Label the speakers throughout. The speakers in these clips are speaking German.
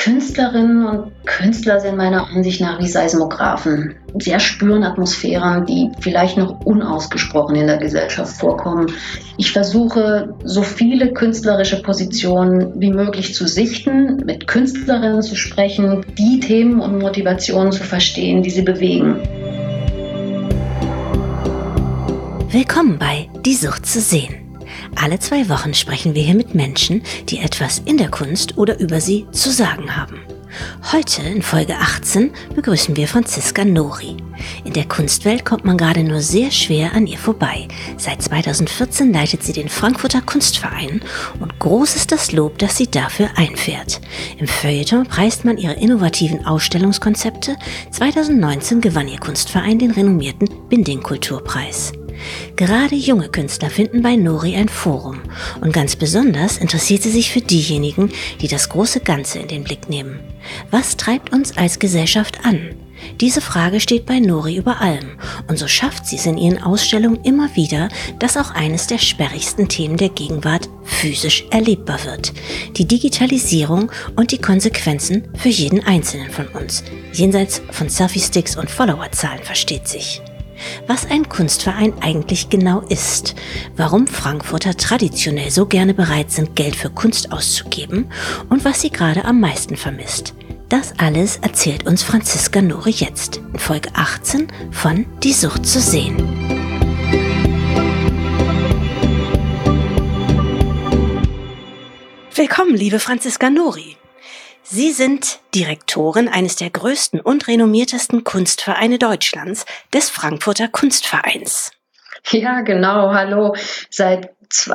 Speaker 1: Künstlerinnen und Künstler sind meiner Ansicht nach wie Seismographen. Sie erspüren Atmosphären, die vielleicht noch unausgesprochen in der Gesellschaft vorkommen. Ich versuche, so viele künstlerische Positionen wie möglich zu sichten, mit Künstlerinnen zu sprechen, die Themen und Motivationen zu verstehen, die sie bewegen.
Speaker 2: Willkommen bei Die Sucht zu sehen. Alle 2 Wochen sprechen wir hier mit Menschen, die etwas in der Kunst oder über sie zu sagen haben. Heute, in Folge 18, begrüßen wir Franziska Nori. In der Kunstwelt kommt man gerade nur sehr schwer an ihr vorbei. Seit 2014 leitet sie den Frankfurter Kunstverein und groß ist das Lob, das sie dafür einfährt. Im Feuilleton preist man ihre innovativen Ausstellungskonzepte. 2019 gewann ihr Kunstverein den renommierten Binding-Kulturpreis. Gerade junge Künstler finden bei Nori ein Forum und ganz besonders interessiert sie sich für diejenigen, die das große Ganze in den Blick nehmen. Was treibt uns als Gesellschaft an? Diese Frage steht bei Nori über allem und so schafft sie es in ihren Ausstellungen immer wieder, dass auch eines der sperrigsten Themen der Gegenwart physisch erlebbar wird. Die Digitalisierung und die Konsequenzen für jeden Einzelnen von uns. Jenseits von Selfie-Sticks und Followerzahlen versteht sich. Was ein Kunstverein eigentlich genau ist, warum Frankfurter traditionell so gerne bereit sind, Geld für Kunst auszugeben und was sie gerade am meisten vermisst. Das alles erzählt uns Franziska Nori jetzt in Folge 18 von Die Sucht zu sehen. Willkommen, liebe Franziska Nori. Sie sind Direktorin eines der größten und renommiertesten Kunstvereine Deutschlands, des Frankfurter Kunstvereins.
Speaker 1: Ja, genau. Hallo. Seit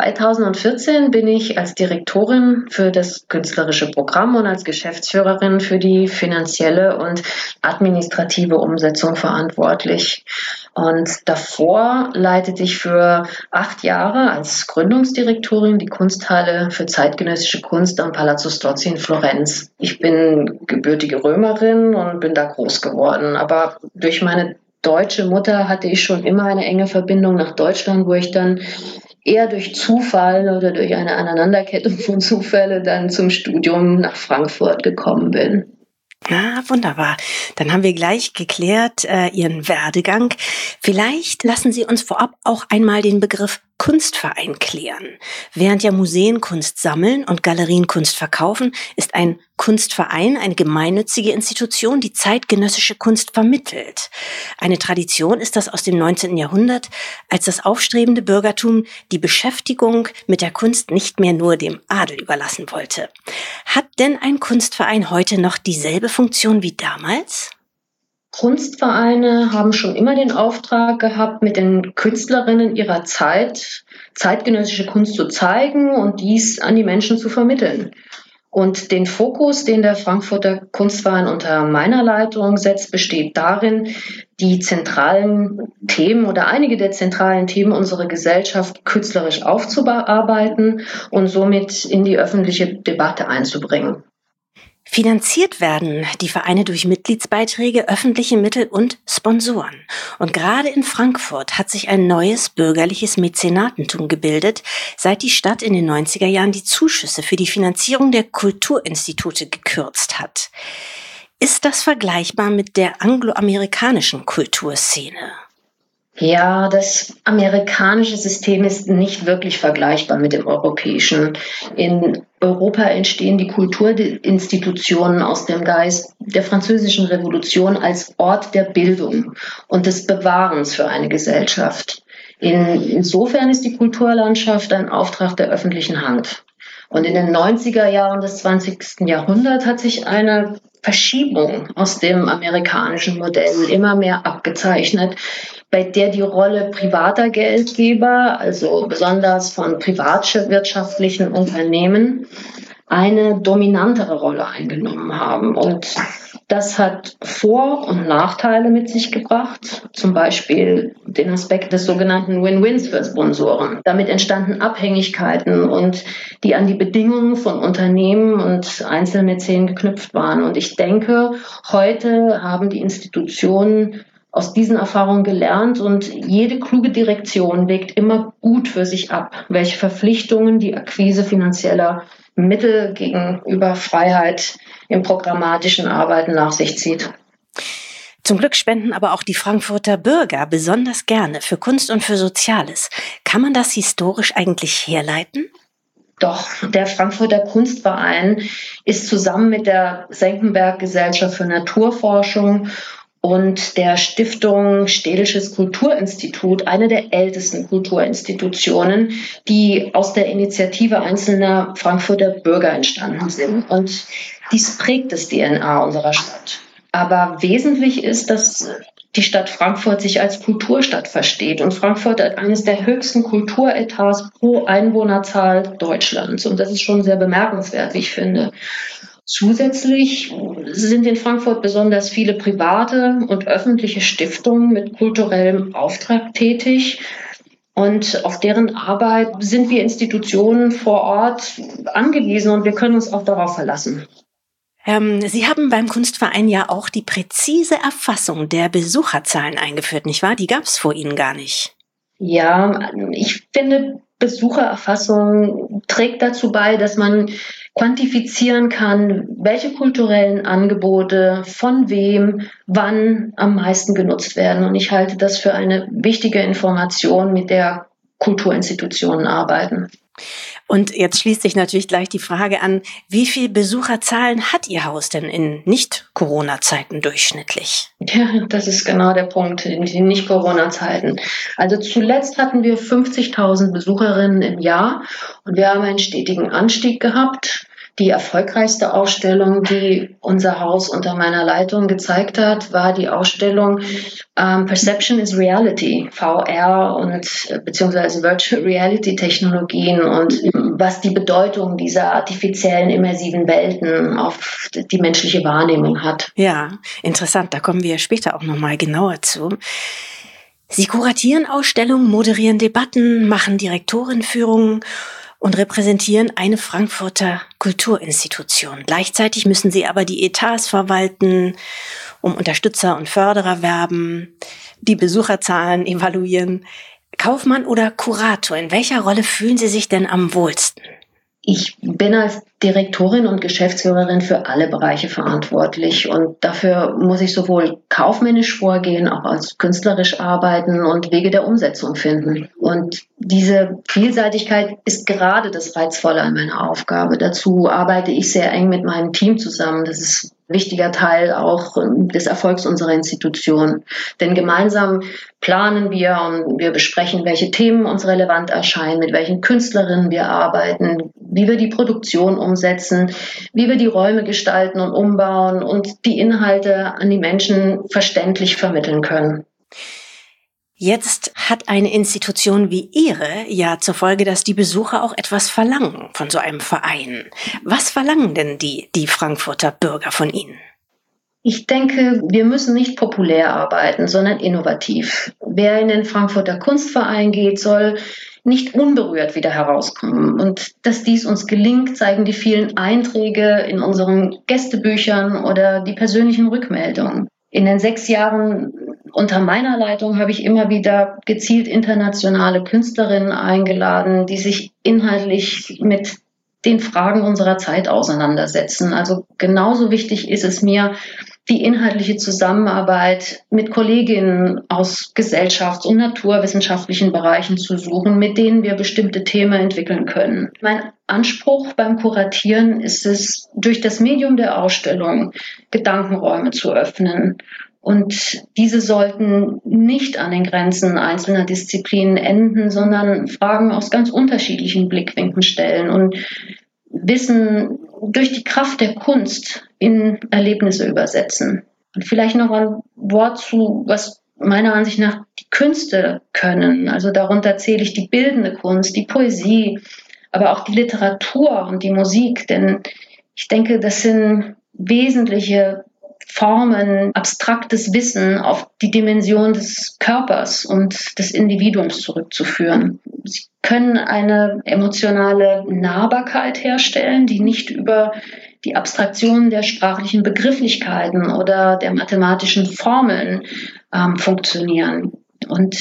Speaker 1: 2014 bin ich als Direktorin für das künstlerische Programm und als Geschäftsführerin für die finanzielle und administrative Umsetzung verantwortlich. Und davor leitete ich für 8 Jahre als Gründungsdirektorin die Kunsthalle für zeitgenössische Kunst am Palazzo Strozzi in Florenz. Ich bin gebürtige Römerin und bin da groß geworden, aber durch meine deutsche Mutter hatte ich schon immer eine enge Verbindung nach Deutschland, wo ich dann eher durch Zufall oder durch eine Aneinanderkettung von Zufällen dann zum Studium nach Frankfurt gekommen bin.
Speaker 2: Ja, wunderbar. Dann haben wir gleich geklärt Ihren Werdegang. Vielleicht lassen Sie uns vorab auch einmal den Begriff Kunstverein klären. Während ja Museen Kunst sammeln und Galerien Kunst verkaufen, ist ein Kunstverein eine gemeinnützige Institution, die zeitgenössische Kunst vermittelt. Eine Tradition ist das aus dem 19. Jahrhundert, als das aufstrebende Bürgertum die Beschäftigung mit der Kunst nicht mehr nur dem Adel überlassen wollte. Hat denn ein Kunstverein heute noch dieselbe Funktion wie damals?
Speaker 1: Kunstvereine haben schon immer den Auftrag gehabt, mit den Künstlerinnen ihrer Zeit zeitgenössische Kunst zu zeigen und dies an die Menschen zu vermitteln. Und den Fokus, den der Frankfurter Kunstverein unter meiner Leitung setzt, besteht darin, die zentralen Themen oder einige der zentralen Themen unserer Gesellschaft künstlerisch aufzuarbeiten und somit in die öffentliche Debatte einzubringen.
Speaker 2: Finanziert werden die Vereine durch Mitgliedsbeiträge, öffentliche Mittel und Sponsoren. Und gerade in Frankfurt hat sich ein neues bürgerliches Mäzenatentum gebildet, seit die Stadt in den 90er Jahren die Zuschüsse für die Finanzierung der Kulturinstitute gekürzt hat. Ist das vergleichbar mit der angloamerikanischen Kulturszene?
Speaker 1: Ja, das amerikanische System ist nicht wirklich vergleichbar mit dem europäischen. In Europa entstehen die Kulturinstitutionen aus dem Geist der Französischen Revolution als Ort der Bildung und des Bewahrens für eine Gesellschaft. Insofern ist die Kulturlandschaft ein Auftrag der öffentlichen Hand. Und in den 90er Jahren des 20. Jahrhunderts hat sich eine Verschiebung aus dem amerikanischen Modell immer mehr abgezeichnet, bei der die Rolle privater Geldgeber, also besonders von privatwirtschaftlichen Unternehmen, eine dominantere Rolle eingenommen haben. Und das hat Vor- und Nachteile mit sich gebracht, zum Beispiel den Aspekt des sogenannten Win-Wins für Sponsoren. Damit entstanden Abhängigkeiten und die an die Bedingungen von Unternehmen und Einzelmäzen geknüpft waren. Und ich denke, heute haben die Institutionen aus diesen Erfahrungen gelernt und jede kluge Direktion wägt immer gut für sich ab, welche Verpflichtungen die Akquise finanzieller Mittel gegenüber Freiheit im programmatischen Arbeiten nach sich zieht.
Speaker 2: Zum Glück spenden aber auch die Frankfurter Bürger besonders gerne für Kunst und für Soziales. Kann man das historisch eigentlich herleiten?
Speaker 1: Doch, der Frankfurter Kunstverein ist zusammen mit der Senckenberg-Gesellschaft für Naturforschung und der Stiftung Städtisches Kulturinstitut eine der ältesten Kulturinstitutionen, die aus der Initiative einzelner Frankfurter Bürger entstanden sind. Und dies prägt das DNA unserer Stadt. Aber wesentlich ist, dass die Stadt Frankfurt sich als Kulturstadt versteht. Und Frankfurt hat eines der höchsten Kulturetats pro Einwohnerzahl Deutschlands. Und das ist schon sehr bemerkenswert, wie ich finde. Zusätzlich sind in Frankfurt besonders viele private und öffentliche Stiftungen mit kulturellem Auftrag tätig. Und auf deren Arbeit sind wir Institutionen vor Ort angewiesen und wir können uns auch darauf verlassen.
Speaker 2: Sie haben beim Kunstverein ja auch die präzise Erfassung der Besucherzahlen eingeführt, nicht wahr? Die gab es vor Ihnen gar nicht.
Speaker 1: Ja, ich finde, Besuchererfassung trägt dazu bei, dass man quantifizieren kann, welche kulturellen Angebote von wem, wann am meisten genutzt werden. Und ich halte das für eine wichtige Information, mit der Kulturinstitutionen arbeiten.
Speaker 2: Und jetzt schließt sich natürlich gleich die Frage an, wie viel Besucherzahlen hat Ihr Haus denn in Nicht-Corona-Zeiten durchschnittlich?
Speaker 1: Ja, das ist genau der Punkt, in den Nicht-Corona-Zeiten. Also zuletzt hatten wir 50.000 Besucherinnen im Jahr und wir haben einen stetigen Anstieg gehabt. Die erfolgreichste Ausstellung, die unser Haus unter meiner Leitung gezeigt hat, war die Ausstellung Perception is Reality, VR und beziehungsweise Virtual Reality Technologien und was die Bedeutung dieser artifiziellen immersiven Welten auf die menschliche Wahrnehmung hat.
Speaker 2: Ja, interessant, da kommen wir später auch nochmal genauer zu. Sie kuratieren Ausstellungen, moderieren Debatten, machen Direktorenführungen und repräsentieren eine Frankfurter Kulturinstitution. Gleichzeitig müssen sie aber die Etats verwalten, um Unterstützer und Förderer werben, die Besucherzahlen evaluieren. Kaufmann oder Kurator, in welcher Rolle fühlen Sie sich denn am wohlsten?
Speaker 1: Ich bin als Direktorin und Geschäftsführerin für alle Bereiche verantwortlich und dafür muss ich sowohl kaufmännisch vorgehen, auch als künstlerisch arbeiten und Wege der Umsetzung finden. Und diese Vielseitigkeit ist gerade das Reizvolle an meiner Aufgabe. Dazu arbeite ich sehr eng mit meinem Team zusammen. Das ist ein wichtiger Teil auch des Erfolgs unserer Institution. Denn gemeinsam planen wir und wir besprechen, welche Themen uns relevant erscheinen, mit welchen Künstlerinnen wir arbeiten, wie wir die Produktion umsetzen, wie wir die Räume gestalten und umbauen und die Inhalte an die Menschen verständlich vermitteln können.
Speaker 2: Jetzt hat eine Institution wie Ihre ja zur Folge, dass die Besucher auch etwas verlangen von so einem Verein. Was verlangen denn die Frankfurter Bürger von Ihnen?
Speaker 1: Ich denke, wir müssen nicht populär arbeiten, sondern innovativ. Wer in den Frankfurter Kunstverein geht, soll nicht unberührt wieder herauskommen. Und dass dies uns gelingt, zeigen die vielen Einträge in unseren Gästebüchern oder die persönlichen Rückmeldungen. In den 6 Jahren unter meiner Leitung habe ich immer wieder gezielt internationale Künstlerinnen eingeladen, die sich inhaltlich mit den Fragen unserer Zeit auseinandersetzen. Also genauso wichtig ist es mir, die inhaltliche Zusammenarbeit mit Kolleginnen aus gesellschafts- und naturwissenschaftlichen Bereichen zu suchen, mit denen wir bestimmte Themen entwickeln können. Mein Anspruch beim Kuratieren ist es, durch das Medium der Ausstellung Gedankenräume zu öffnen. Und diese sollten nicht an den Grenzen einzelner Disziplinen enden, sondern Fragen aus ganz unterschiedlichen Blickwinkeln stellen und Wissen durch die Kraft der Kunst in Erlebnisse übersetzen. Und vielleicht noch ein Wort zu, was meiner Ansicht nach die Künste können. Also darunter zähle ich die bildende Kunst, die Poesie, aber auch die Literatur und die Musik. Denn ich denke, das sind wesentliche Formen, abstraktes Wissen auf die Dimension des Körpers und des Individuums zurückzuführen. Sie können eine emotionale Nahbarkeit herstellen, die nicht über die Abstraktion der sprachlichen Begrifflichkeiten oder der mathematischen Formeln funktionieren. Und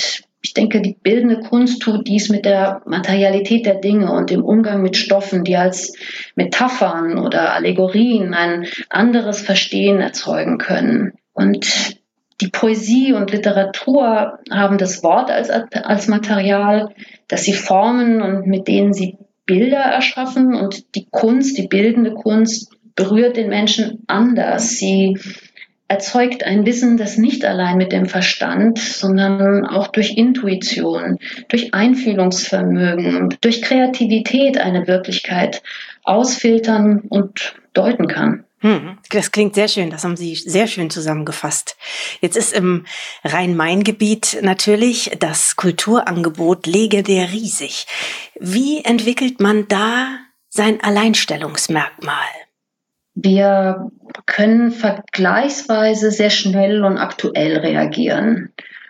Speaker 1: Ich denke, die bildende Kunst tut dies mit der Materialität der Dinge und dem Umgang mit Stoffen, die als Metaphern oder Allegorien ein anderes Verstehen erzeugen können. Und die Poesie und Literatur haben das Wort als Material, das sie formen und mit denen sie Bilder erschaffen. Und die Kunst, die bildende Kunst, berührt den Menschen anders. Sie erzeugt ein Wissen, das nicht allein mit dem Verstand, sondern auch durch Intuition, durch Einfühlungsvermögen, durch Kreativität eine Wirklichkeit ausfiltern und deuten kann.
Speaker 2: Das klingt sehr schön, das haben Sie sehr schön zusammengefasst. Jetzt ist im Rhein-Main-Gebiet natürlich das Kulturangebot legendär riesig. Wie entwickelt man da sein Alleinstellungsmerkmal?
Speaker 1: Wir können vergleichsweise sehr schnell und aktuell reagieren.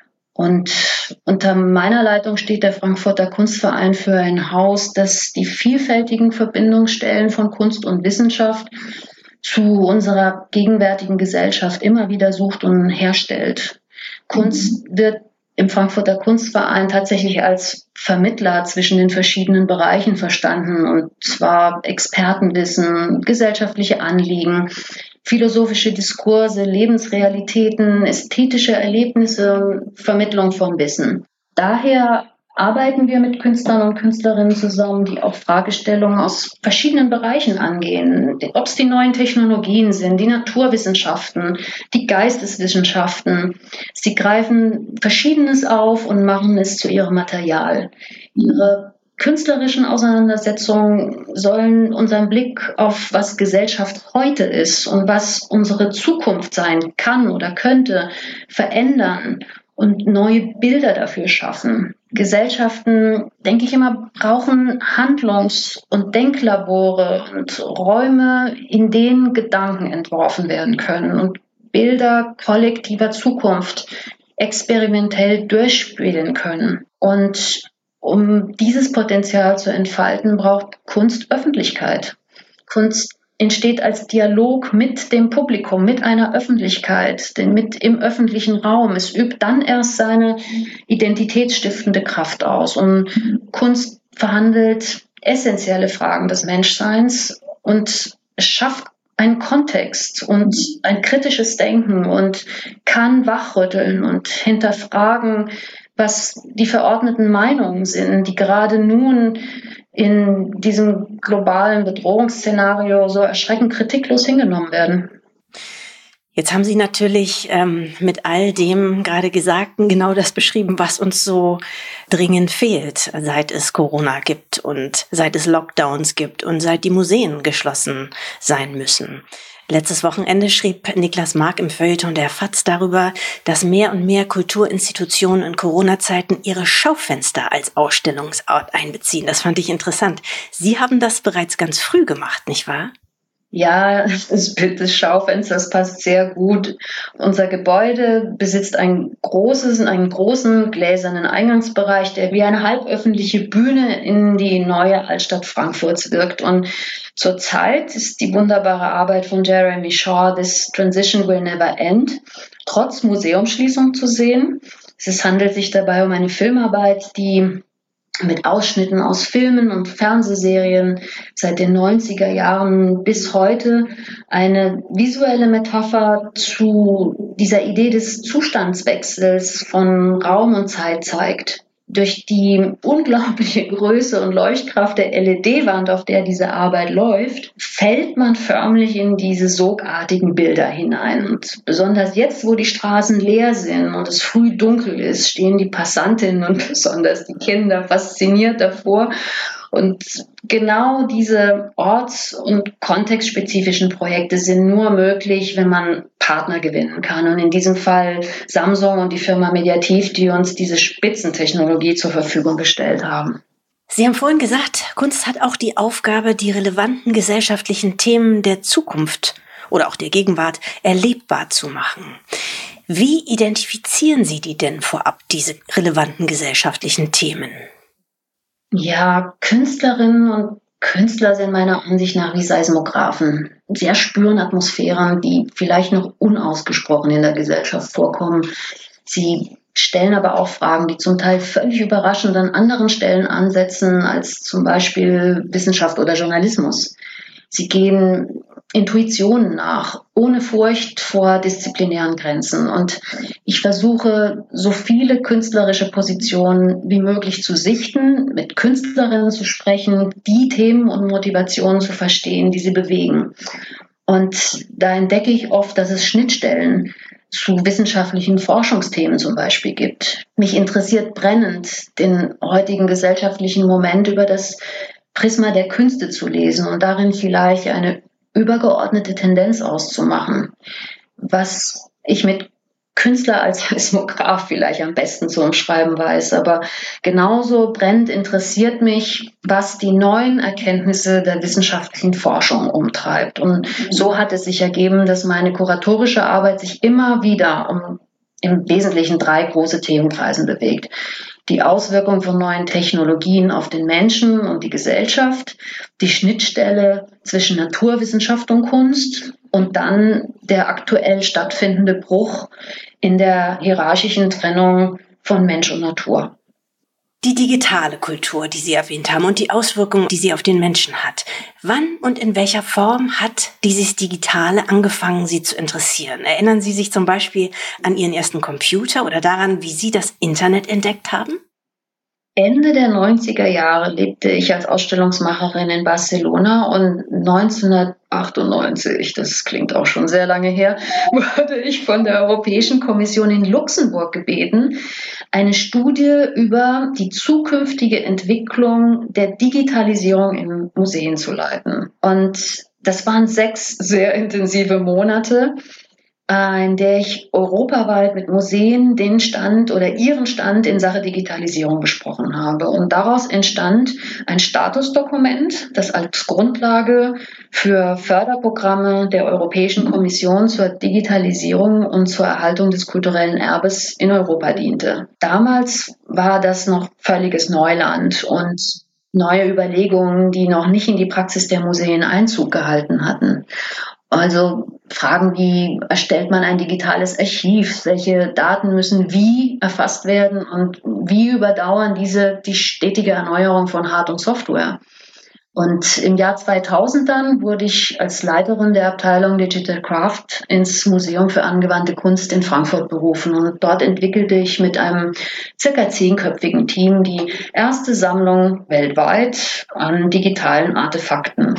Speaker 1: Und unter meiner Leitung steht der Frankfurter Kunstverein für ein Haus, das die vielfältigen Verbindungsstellen von Kunst und Wissenschaft zu unserer gegenwärtigen Gesellschaft immer wieder sucht und herstellt. Kunst wird im Frankfurter Kunstverein tatsächlich als Vermittler zwischen den verschiedenen Bereichen verstanden, und zwar Expertenwissen, gesellschaftliche Anliegen, philosophische Diskurse, Lebensrealitäten, ästhetische Erlebnisse, Vermittlung von Wissen. Daher arbeiten wir mit Künstlern und Künstlerinnen zusammen, die auch Fragestellungen aus verschiedenen Bereichen angehen. Ob es die neuen Technologien sind, die Naturwissenschaften, die Geisteswissenschaften. Sie greifen Verschiedenes auf und machen es zu ihrem Material. Ihre künstlerischen Auseinandersetzungen sollen unseren Blick auf, was Gesellschaft heute ist und was unsere Zukunft sein kann oder könnte, verändern und neue Bilder dafür schaffen. Gesellschaften, denke ich immer, brauchen Handlungs- und Denklabore und Räume, in denen Gedanken entworfen werden können und Bilder kollektiver Zukunft experimentell durchspielen können. Und um dieses Potenzial zu entfalten, braucht Kunst Öffentlichkeit. Kunst entsteht als Dialog mit dem Publikum, mit einer Öffentlichkeit, mit im öffentlichen Raum. Es übt dann erst seine identitätsstiftende Kraft aus. Und Kunst verhandelt essentielle Fragen des Menschseins und es schafft einen Kontext und ein kritisches Denken und kann wachrütteln und hinterfragen, was die verordneten Meinungen sind, die gerade nun in diesem globalen Bedrohungsszenario so erschreckend kritiklos hingenommen werden.
Speaker 2: Jetzt haben Sie natürlich mit all dem gerade Gesagten genau das beschrieben, was uns so dringend fehlt, seit es Corona gibt und seit es Lockdowns gibt und seit die Museen geschlossen sein müssen. Letztes Wochenende schrieb Niklas Mark im Feuilleton der FAZ darüber, dass mehr und mehr Kulturinstitutionen in Corona-Zeiten ihre Schaufenster als Ausstellungsort einbeziehen. Das fand ich interessant. Sie haben das bereits ganz früh gemacht, nicht wahr?
Speaker 1: Ja, das Bild des Schaufensters passt sehr gut. Unser Gebäude besitzt einen großen gläsernen Eingangsbereich, der wie eine halböffentliche Bühne in die neue Altstadt Frankfurts wirkt. Und zurzeit ist die wunderbare Arbeit von Jeremy Shaw, This Transition Will Never End, trotz Museumsschließung zu sehen. Es handelt sich dabei um eine Filmarbeit, die mit Ausschnitten aus Filmen und Fernsehserien seit den 90er Jahren bis heute eine visuelle Metapher zu dieser Idee des Zustandswechsels von Raum und Zeit zeigt. Durch die unglaubliche Größe und Leuchtkraft der LED-Wand, auf der diese Arbeit läuft, fällt man förmlich in diese sogartigen Bilder hinein. Und besonders jetzt, wo die Straßen leer sind und es früh dunkel ist, stehen die Passantinnen und besonders die Kinder fasziniert davor. Und genau diese orts- und kontextspezifischen Projekte sind nur möglich, wenn man Partner gewinnen kann. Und in diesem Fall Samsung und die Firma Mediativ, die uns diese Spitzentechnologie zur Verfügung gestellt haben.
Speaker 2: Sie haben vorhin gesagt, Kunst hat auch die Aufgabe, die relevanten gesellschaftlichen Themen der Zukunft oder auch der Gegenwart erlebbar zu machen. Wie identifizieren Sie die denn vorab, diese relevanten gesellschaftlichen Themen?
Speaker 1: Ja, Künstlerinnen und Künstler sind meiner Ansicht nach wie Seismographen. Sie erspüren Atmosphären, die vielleicht noch unausgesprochen in der Gesellschaft vorkommen. Sie stellen aber auch Fragen, die zum Teil völlig überraschend an anderen Stellen ansetzen als zum Beispiel Wissenschaft oder Journalismus. Sie gehen Intuitionen nach, ohne Furcht vor disziplinären Grenzen. Und ich versuche, so viele künstlerische Positionen wie möglich zu sichten, mit Künstlerinnen zu sprechen, die Themen und Motivationen zu verstehen, die sie bewegen. Und da entdecke ich oft, dass es Schnittstellen zu wissenschaftlichen Forschungsthemen zum Beispiel gibt. Mich interessiert brennend, den heutigen gesellschaftlichen Moment über das Prisma der Künste zu lesen und darin vielleicht eine übergeordnete Tendenz auszumachen, was ich mit Künstler als Seismograph vielleicht am besten zu umschreiben weiß. Aber genauso brennend interessiert mich, was die neuen Erkenntnisse der wissenschaftlichen Forschung umtreibt. Und so hat es sich ergeben, dass meine kuratorische Arbeit sich immer wieder um im Wesentlichen 3 große Themenkreisen bewegt. Die Auswirkung von neuen Technologien auf den Menschen und die Gesellschaft, die Schnittstelle zwischen Naturwissenschaft und Kunst und dann der aktuell stattfindende Bruch in der hierarchischen Trennung von Mensch und Natur.
Speaker 2: Die digitale Kultur, die Sie erwähnt haben und die Auswirkungen, die sie auf den Menschen hat. Wann und in welcher Form hat dieses Digitale angefangen, Sie zu interessieren? Erinnern Sie sich zum Beispiel an Ihren ersten Computer oder daran, wie Sie das Internet entdeckt haben?
Speaker 1: Ende der 90er Jahre lebte ich als Ausstellungsmacherin in Barcelona und 1998, das klingt auch schon sehr lange her, wurde ich von der Europäischen Kommission in Luxemburg gebeten, eine Studie über die zukünftige Entwicklung der Digitalisierung in Museen zu leiten. Und das waren 6 sehr intensive Monate, in der ich europaweit mit Museen den Stand oder ihren Stand in Sache Digitalisierung besprochen habe. Und daraus entstand ein Statusdokument, das als Grundlage für Förderprogramme der Europäischen Kommission zur Digitalisierung und zur Erhaltung des kulturellen Erbes in Europa diente. Damals war das noch völliges Neuland und neue Überlegungen, die noch nicht in die Praxis der Museen Einzug gehalten hatten. Also Fragen wie, erstellt man ein digitales Archiv? Welche Daten müssen wie erfasst werden und wie überdauern diese die stetige Erneuerung von Hard- und Software? Und im Jahr 2000 dann wurde ich als Leiterin der Abteilung Digital Craft ins Museum für angewandte Kunst in Frankfurt berufen. Und dort entwickelte ich mit einem circa 10-köpfigen Team die erste Sammlung weltweit an digitalen Artefakten.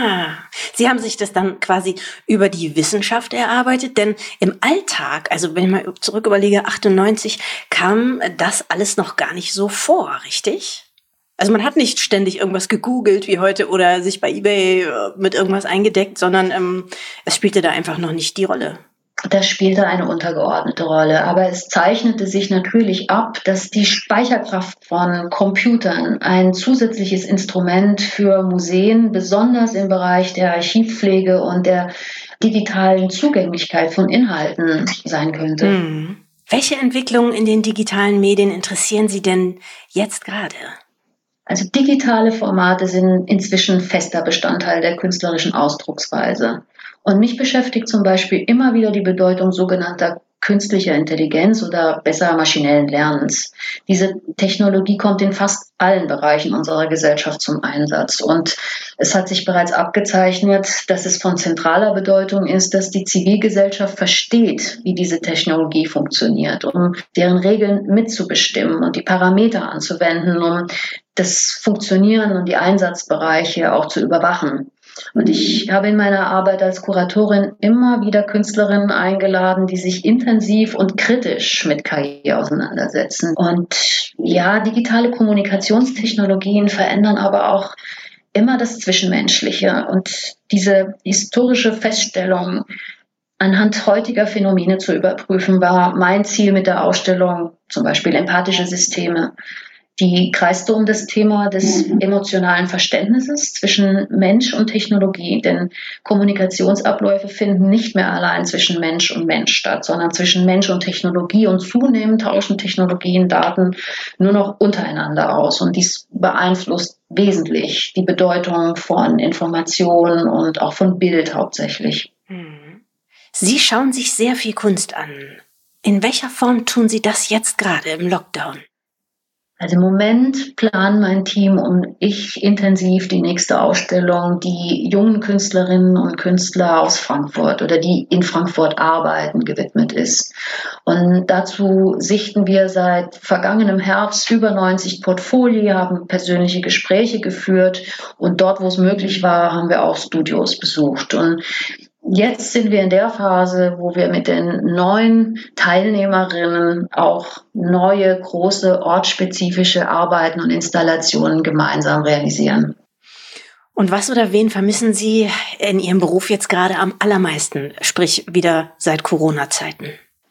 Speaker 2: Sie haben sich das dann quasi über die Wissenschaft erarbeitet, denn im Alltag, also wenn ich mal zurück überlege, 98, kam das alles noch gar nicht so vor, richtig? Also man hat nicht ständig irgendwas gegoogelt wie heute oder sich bei eBay mit irgendwas eingedeckt, sondern es spielte da einfach noch nicht die Rolle.
Speaker 1: Das spielte eine untergeordnete Rolle, aber es zeichnete sich natürlich ab, dass die Speicherkraft von Computern ein zusätzliches Instrument für Museen, besonders im Bereich der Archivpflege und der digitalen Zugänglichkeit von Inhalten sein könnte.
Speaker 2: Welche Entwicklungen in den digitalen Medien interessieren Sie denn jetzt gerade?
Speaker 1: Also digitale Formate sind inzwischen fester Bestandteil der künstlerischen Ausdrucksweise. Und mich beschäftigt zum Beispiel immer wieder die Bedeutung sogenannter künstlicher Intelligenz oder besser maschinellen Lernens. Diese Technologie kommt in fast allen Bereichen unserer Gesellschaft zum Einsatz. Und es hat sich bereits abgezeichnet, dass es von zentraler Bedeutung ist, dass die Zivilgesellschaft versteht, wie diese Technologie funktioniert, um deren Regeln mitzubestimmen und die Parameter anzuwenden, um das Funktionieren und die Einsatzbereiche auch zu überwachen. Und ich habe in meiner Arbeit als Kuratorin immer wieder Künstlerinnen eingeladen, die sich intensiv und kritisch mit KI auseinandersetzen. Und ja, digitale Kommunikationstechnologien verändern aber auch immer das Zwischenmenschliche. Und diese historische Feststellung anhand heutiger Phänomene zu überprüfen, war mein Ziel mit der Ausstellung, zum Beispiel empathische Systeme. Die kreiste um das Thema des emotionalen Verständnisses zwischen Mensch und Technologie, denn Kommunikationsabläufe finden nicht mehr allein zwischen Mensch und Mensch statt, sondern zwischen Mensch und Technologie, und zunehmend tauschen Technologien Daten nur noch untereinander aus, und dies beeinflusst wesentlich die Bedeutung von Informationen und auch von Bild hauptsächlich.
Speaker 2: Sie schauen sich sehr viel Kunst an. In welcher Form tun Sie das jetzt gerade im Lockdown?
Speaker 1: Also im Moment planen mein Team und ich intensiv die nächste Ausstellung, die jungen Künstlerinnen und Künstler aus Frankfurt oder die in Frankfurt arbeiten, gewidmet ist. Und dazu sichten wir seit vergangenem Herbst über 90 Portfolien, haben persönliche Gespräche geführt und dort, wo es möglich war, haben wir auch Studios besucht. Und jetzt sind wir in der Phase, wo wir mit den neuen Teilnehmerinnen auch neue, große, ortsspezifische Arbeiten und Installationen gemeinsam realisieren.
Speaker 2: Und was oder wen vermissen Sie in Ihrem Beruf jetzt gerade am allermeisten, sprich wieder seit Corona-Zeiten?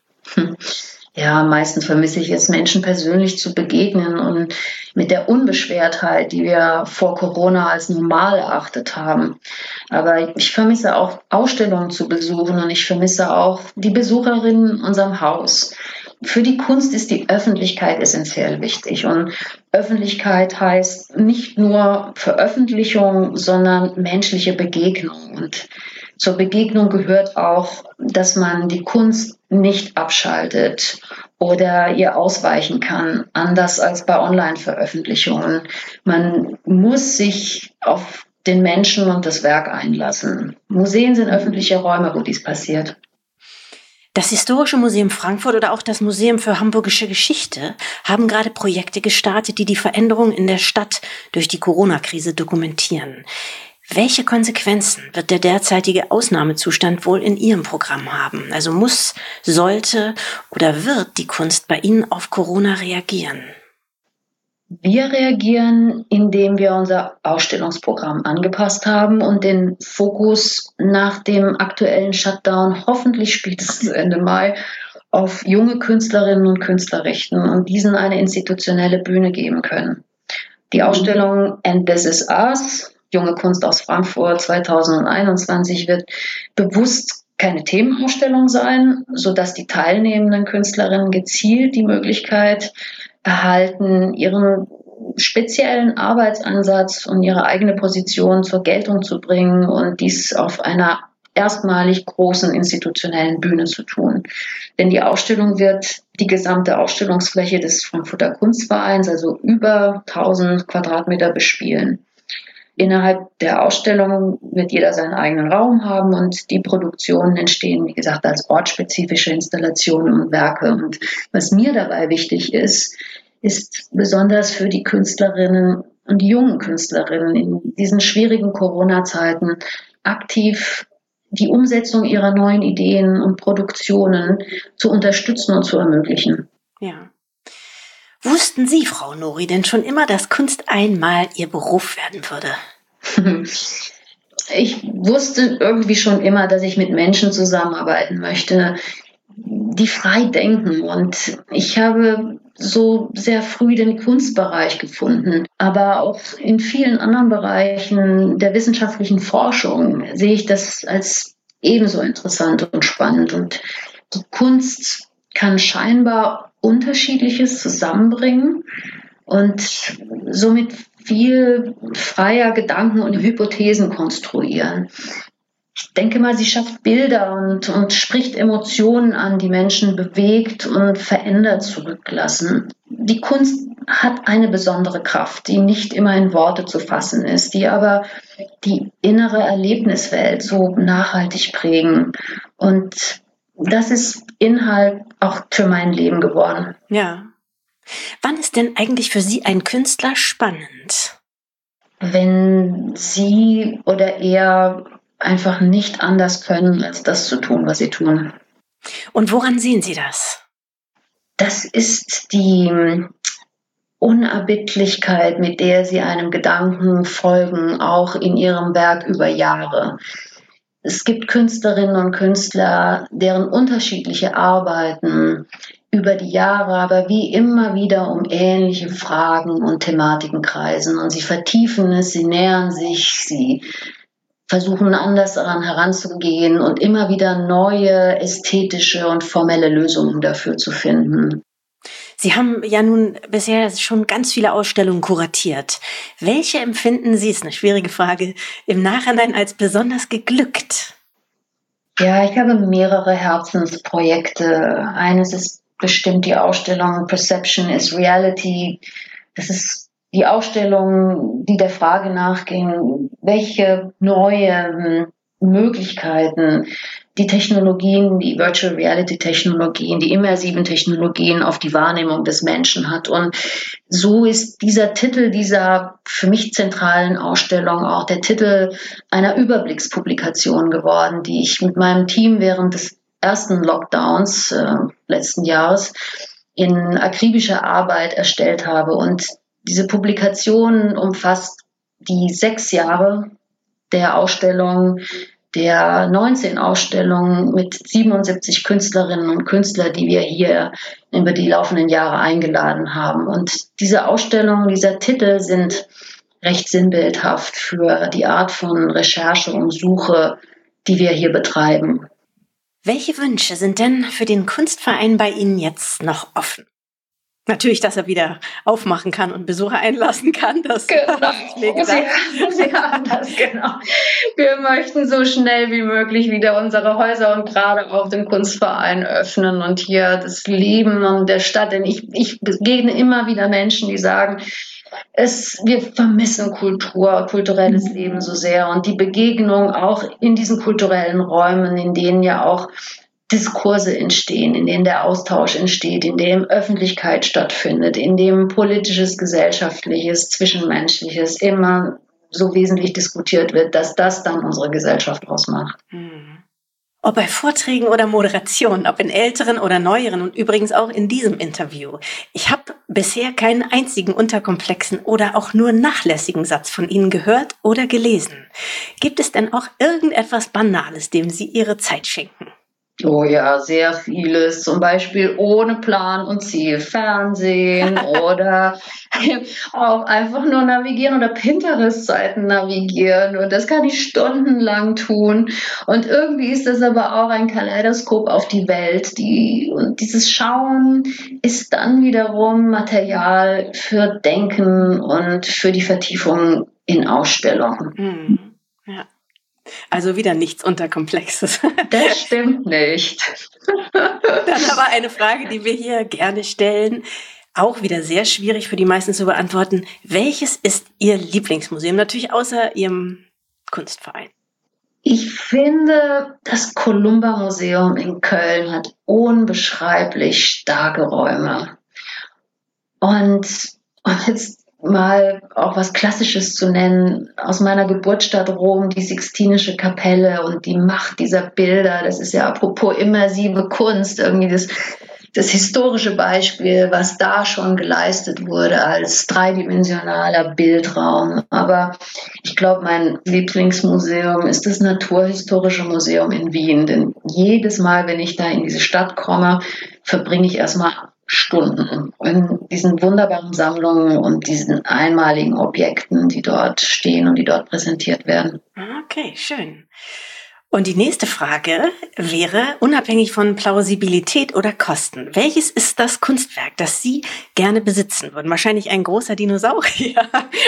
Speaker 1: Ja, meistens vermisse ich es, Menschen persönlich zu begegnen und mit der Unbeschwertheit, die wir vor Corona als normal erachtet haben. Aber ich vermisse auch Ausstellungen zu besuchen und ich vermisse auch die Besucherinnen in unserem Haus. Für die Kunst ist die Öffentlichkeit essentiell wichtig und Öffentlichkeit heißt nicht nur Veröffentlichung, sondern menschliche Begegnung. Und zur Begegnung gehört auch, dass man die Kunst nicht abschaltet oder ihr ausweichen kann, anders als bei Online-Veröffentlichungen. Man muss sich auf den Menschen und das Werk einlassen. Museen sind öffentliche Räume, wo dies passiert.
Speaker 2: Das Historische Museum Frankfurt oder auch das Museum für Hamburgische Geschichte haben gerade Projekte gestartet, die die Veränderungen in der Stadt durch die Corona-Krise dokumentieren. Welche Konsequenzen wird der derzeitige Ausnahmezustand wohl in Ihrem Programm haben? Also muss, sollte oder wird die Kunst bei Ihnen auf Corona reagieren?
Speaker 1: Wir reagieren, indem wir unser Ausstellungsprogramm angepasst haben und den Fokus nach dem aktuellen Shutdown hoffentlich spätestens Ende Mai auf junge Künstlerinnen und Künstler richten und diesen eine institutionelle Bühne geben können. Die Ausstellung And This Is Us, Junge Kunst aus Frankfurt 2021, wird bewusst keine Themenausstellung sein, sodass die teilnehmenden Künstlerinnen gezielt die Möglichkeit erhalten, ihren speziellen Arbeitsansatz und ihre eigene Position zur Geltung zu bringen und dies auf einer erstmalig großen institutionellen Bühne zu tun. Denn die Ausstellung wird die gesamte Ausstellungsfläche des Frankfurter Kunstvereins, also über 1000 Quadratmeter, bespielen. Innerhalb der Ausstellung wird jeder seinen eigenen Raum haben und die Produktionen entstehen, wie gesagt, als ortsspezifische Installationen und Werke. Und was mir dabei wichtig ist besonders für die Künstlerinnen und die jungen Künstlerinnen in diesen schwierigen Corona-Zeiten aktiv die Umsetzung ihrer neuen Ideen und Produktionen zu unterstützen und zu ermöglichen.
Speaker 2: Ja. Wussten Sie, Frau Nouri, denn schon immer, dass Kunst einmal Ihr Beruf werden würde?
Speaker 1: Ich wusste irgendwie schon immer, dass ich mit Menschen zusammenarbeiten möchte, die frei denken. Und ich habe so sehr früh den Kunstbereich gefunden. Aber auch in vielen anderen Bereichen der wissenschaftlichen Forschung sehe ich das als ebenso interessant und spannend. Und die Kunst kann scheinbar Unterschiedliches zusammenbringen und somit viel freier Gedanken und Hypothesen konstruieren. Ich denke mal, sie schafft Bilder und spricht Emotionen an, die Menschen bewegt und verändert zurücklassen. Die Kunst hat eine besondere Kraft, die nicht immer in Worte zu fassen ist, die aber die innere Erlebniswelt so nachhaltig prägen. Und das ist Inhalt auch für mein Leben geworden.
Speaker 2: Ja. Wann ist denn eigentlich für Sie ein Künstler spannend?
Speaker 1: Wenn sie oder er einfach nicht anders können, als das zu tun, was sie tun.
Speaker 2: Und woran sehen Sie das?
Speaker 1: Das ist die Unerbittlichkeit, mit der sie einem Gedanken folgen, auch in ihrem Werk über Jahre. Es gibt Künstlerinnen und Künstler, deren unterschiedliche Arbeiten über die Jahre aber wie immer wieder um ähnliche Fragen und Thematiken kreisen. Und sie vertiefen es, sie nähern sich, sie versuchen anders daran heranzugehen und immer wieder neue ästhetische und formelle Lösungen dafür zu finden.
Speaker 2: Sie haben ja nun bisher schon ganz viele Ausstellungen kuratiert. Welche empfinden Sie, ist eine schwierige Frage, im Nachhinein als besonders geglückt?
Speaker 1: Ja, ich habe mehrere Herzensprojekte. Eines ist bestimmt die Ausstellung Perception is Reality. Das ist die Ausstellung, die der Frage nachging, welche neue Möglichkeiten die Technologien, die Virtual Reality Technologien, die immersiven Technologien auf die Wahrnehmung des Menschen hat. Und so ist dieser Titel dieser für mich zentralen Ausstellung auch der Titel einer Überblickspublikation geworden, die ich mit meinem Team während des ersten Lockdowns letzten Jahres in akribischer Arbeit erstellt habe. Und diese Publikation umfasst die 6 Jahre der Ausstellung, der 19 Ausstellungen mit 77 Künstlerinnen und Künstlern, die wir hier über die laufenden Jahre eingeladen haben. Und diese Ausstellung, dieser Titel sind recht sinnbildhaft für die Art von Recherche und Suche, die wir hier betreiben.
Speaker 2: Welche Wünsche sind denn für den Kunstverein bei Ihnen jetzt noch offen? Natürlich, dass er wieder aufmachen kann und Besucher einlassen kann. Das habe ich mir gedacht.
Speaker 1: Sie haben das, genau. Wir möchten so schnell wie möglich wieder unsere Häuser und gerade auch den Kunstverein öffnen und hier das Leben und der Stadt. Denn ich begegne immer wieder Menschen, die sagen, wir vermissen Kultur, kulturelles Leben so sehr und die Begegnung auch in diesen kulturellen Räumen, in denen ja auch Diskurse entstehen, in denen der Austausch entsteht, in dem Öffentlichkeit stattfindet, in dem politisches, gesellschaftliches, zwischenmenschliches immer so wesentlich diskutiert wird, dass das dann unsere Gesellschaft ausmacht.
Speaker 2: Ob bei Vorträgen oder Moderationen, ob in älteren oder neueren und übrigens auch in diesem Interview. Ich habe bisher keinen einzigen unterkomplexen oder auch nur nachlässigen Satz von Ihnen gehört oder gelesen. Gibt es denn auch irgendetwas Banales, dem Sie Ihre Zeit schenken?
Speaker 1: Oh ja, sehr vieles. Zum Beispiel ohne Plan und Ziel Fernsehen oder auch einfach nur navigieren oder Pinterest-Seiten navigieren. Und das kann ich stundenlang tun. Und irgendwie ist das aber auch ein Kaleidoskop auf die Welt. Und dieses Schauen ist dann wiederum Material für Denken und für die Vertiefung in Ausstellungen.
Speaker 2: Ja. Also wieder nichts Unterkomplexes.
Speaker 1: Das stimmt nicht.
Speaker 2: Dann aber eine Frage, die wir hier gerne stellen, auch wieder sehr schwierig für die meisten zu beantworten. Welches ist Ihr Lieblingsmuseum? Natürlich außer Ihrem Kunstverein.
Speaker 1: Ich finde, das Columba-Museum in Köln hat unbeschreiblich starke Räume. Und jetzt mal auch was Klassisches zu nennen, aus meiner Geburtsstadt Rom, die Sixtinische Kapelle und die Macht dieser Bilder, das ist ja apropos immersive Kunst, irgendwie das historische Beispiel, was da schon geleistet wurde als dreidimensionaler Bildraum. Aber ich glaube, mein Lieblingsmuseum ist das Naturhistorische Museum in Wien, denn jedes Mal, wenn ich da in diese Stadt komme, verbringe ich erstmal Stunden in diesen wunderbaren Sammlungen und diesen einmaligen Objekten, die dort stehen und die dort präsentiert werden.
Speaker 2: Okay, schön. Und die nächste Frage wäre, unabhängig von Plausibilität oder Kosten, welches ist das Kunstwerk, das Sie gerne besitzen würden? Wahrscheinlich ein großer Dinosaurier.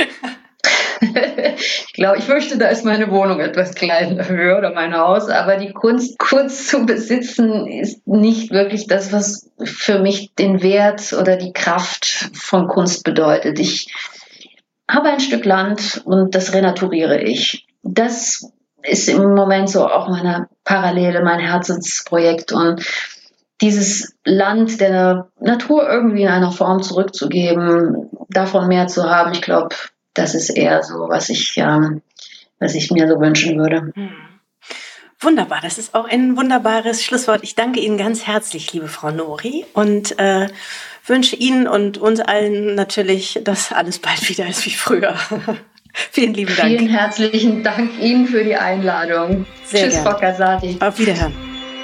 Speaker 1: Ich glaube, ich fürchte, da ist meine Wohnung etwas kleiner höher oder mein Haus, aber die Kunst zu besitzen ist nicht wirklich das, was für mich den Wert oder die Kraft von Kunst bedeutet. Ich habe ein Stück Land und das renaturiere ich. Das ist im Moment so auch meine Parallele, mein Herzensprojekt und dieses Land der Natur irgendwie in einer Form zurückzugeben, davon mehr zu haben, ich glaube, das ist eher so, was ich mir so wünschen würde.
Speaker 2: Wunderbar, das ist auch ein wunderbares Schlusswort. Ich danke Ihnen ganz herzlich, liebe Frau Nouri, und wünsche Ihnen und uns allen natürlich, dass alles bald wieder ist wie früher. Vielen lieben Dank.
Speaker 1: Vielen herzlichen Dank Ihnen für die Einladung. Tschüss, Frau Casati.
Speaker 2: Auf Wiederhören.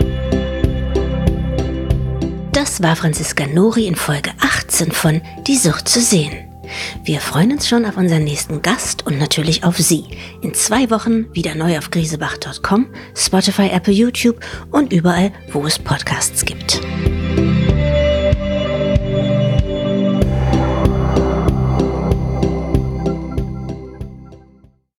Speaker 2: Das war Franziska Nouri in Folge 18 von Die Sucht zu sehen. Wir freuen uns schon auf unseren nächsten Gast und natürlich auf Sie. In 2 Wochen wieder neu auf griesebach.com, Spotify, Apple, YouTube und überall, wo es Podcasts gibt.